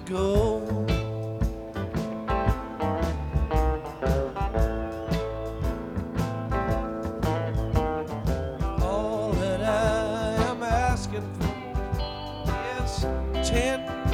go. All that I am asking for is 10